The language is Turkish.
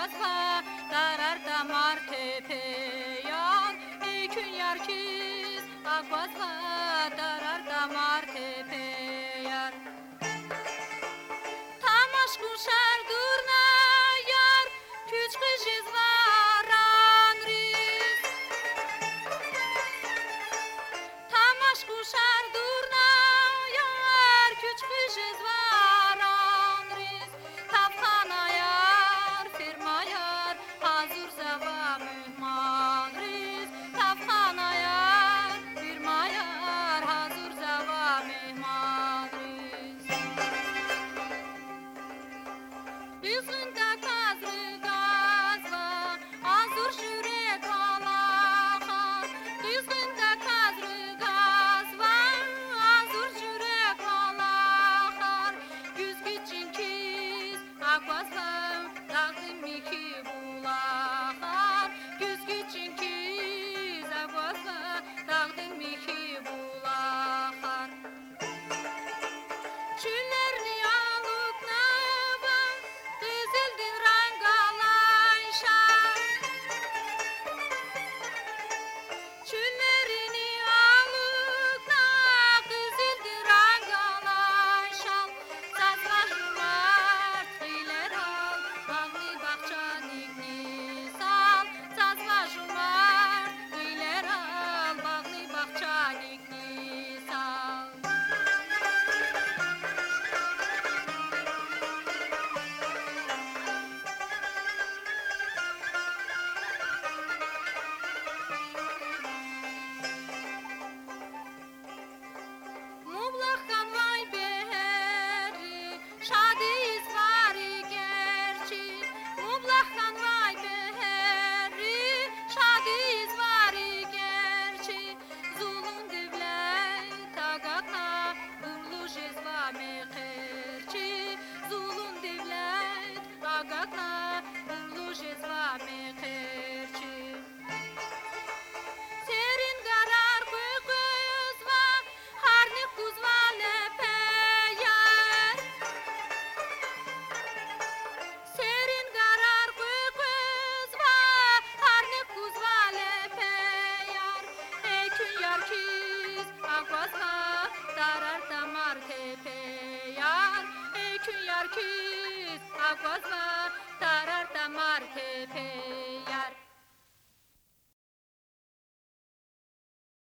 akbazha darar damar tepe yar ekün yarkiz akbazha darar damar tepe yar tamaş kuşar durna yar küçük jizvaran riz tamaş kuşar durna yar küçük jizvaran riz tafhana yar firma yar hazır zava mehman riz tafhana yar firma yar hazır zava mehman riz Üzgünde kazrı gazva azur jürek alaha Üzgünde kazrı gazva azur jürek alaha Güzgüçün kiz akbazha dağdım iki bulahar Güzgüçün kiz akbazha dağdım iki bulahar Çüllerini alıp nava Kızıldın rangalayşar Çüllerini alıp nava Kızıldın rangalayşar Sazvajılar iler al Bağlı bahçanikni sal Sazvajılar iler al Bağlı bahçanikni sal Mublakhan vay beheri Şadiz vari gerçi Mublakhan vay beheri Şadiz vari gerçi Zulun devlet agakna Durlu jezva mekerçi Zulun devlet agakna Durlu jezva mekerçi Serin garar kuzva harni kuzva lepeyar Serin garar kuzva harni kuzva lepeyar Ekün yarkiz akbazha darar damar tepeyar Ekün yarkiz akbazha darar damar tepeyar